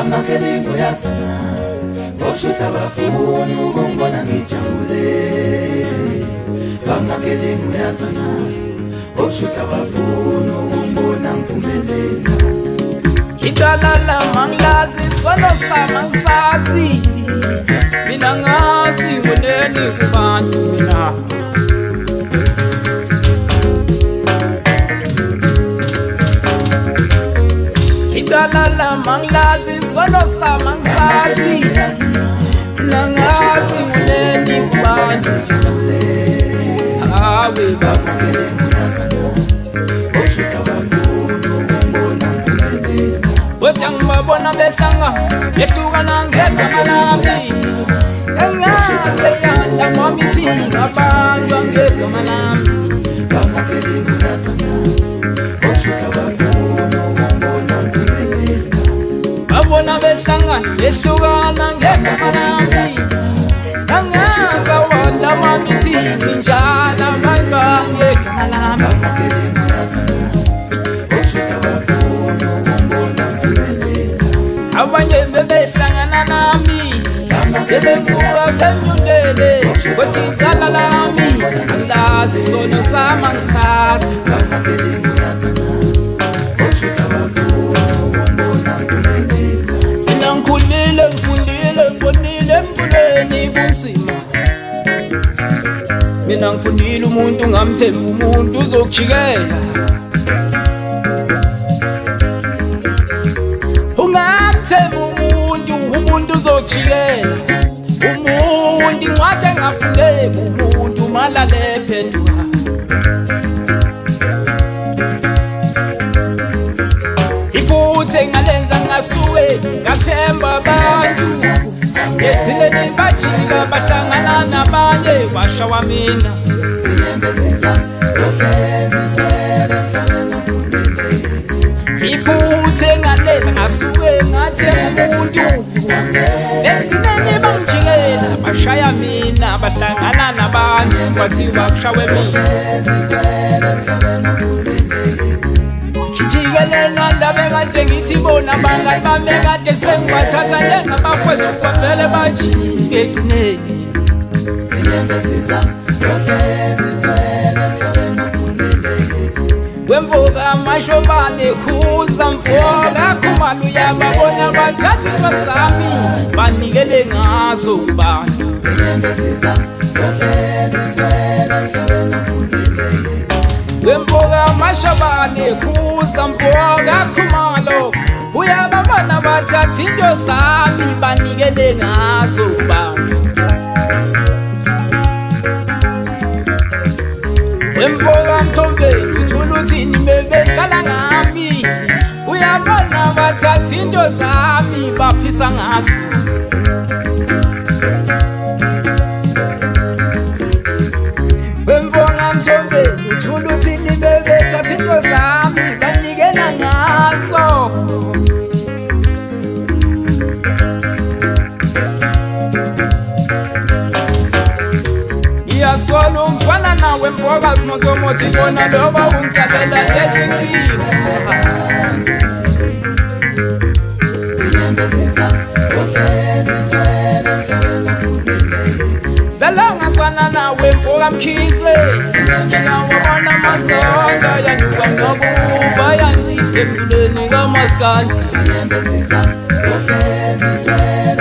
bangakelingo yasana oshutha bafuna ukungibona ngijabule bangakelingo yasana oshutha bafuna ukungibona ngiphumelele Igalala manglazi sono sama ngisazi mina ngazi uneni kubantu mina Igalala manglazi sono sama ngisazi mina ngazi uneni kubantu awe bangakelingo yasana oshutha bafuna ukungibona ngiphumelele Wetang mabona betanga yetukana ngegama lami Engaseyanda mamiti ngabantu ngegama lami bangakelingo yasana oshutha bafuna ukungibona ngiphumelele Babona betanga yetukana ngegama lami Engasawanda mamiti njala abantu ngegama lami bangakelingo yasana oshutha bafuna ukungibona Abanye bebehlangana nami sebevuka benyundele kothi igala lami angazi sono sama ngisazi bangakelingo yasana oshutha bafuna ukungibona ngiphumelele mina ngikhulile ngifundile ngibonile empilweni kunzima mina ngifundile umuntu ngamthemba umuntu uzokujikela ungamthemba umuntu uzojikela umuntu incwadi engafundeki umuntu malale phenduka iphuthe ngalenza ngasuke ngathemba abantu ngethileni bajika bahlangana nabanye bashawa mina siyembezisa ohlezi zela iphuthe ngalenza ngasuke ngathemba umuntu ngethileni bangijikela bashaya mina bahlangana nabanye kwaziwa kushawe mina Jikelena ndabe kade ngithi bona bangani bami kade sengibathatha njengabafowethu bavele bajike egcineni siyembezisa ohlezi zela Wemvuka amashobane khuza mfoka khumalo yababona bathatha basami banikele ngazo kubantu siyembezisa ohlezi zela Wemvuka amashobane khuza mfoka khumalo uyababona bathatha into zami banikele ngazo kubantu Wemvuka mthombeni uthula uthini bebekhala ngami uyabona bathatha into zami baphisa ngazo Wemvuka mthombeni uthula uthini bebethatha into zami banikela ngazo Iyasolo ngifana nawe mfoka simotomothi bona loba ungitalela ezinkinga siyembezisa ohlezi zela Salanga ngifana nawe mfoka mkhize ngiyawabona mazonga yanyuka ngokuba yancike empilweni kamaskandi siyembezisa ohlezi zela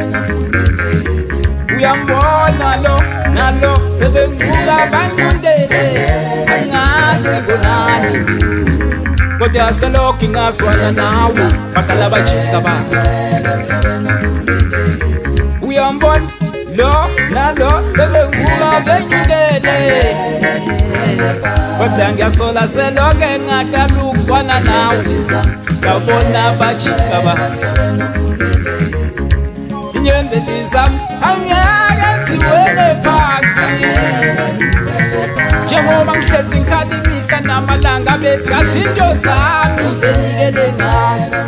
uyambona lo nalo sebenguka banyundele angazi kunani kodwa selokhu ngazwana nawe bakala bajika ba uyambona lo nalo sebenguka banyundele kodwa ngiyasola selokhu ngadala ukuzwana nawe ngabona bajika ba sinyembezi zami angeke ziwele phansi njengoba ngihlezi ngikhala imihla namalanga bethi athi into zami benikele ngazo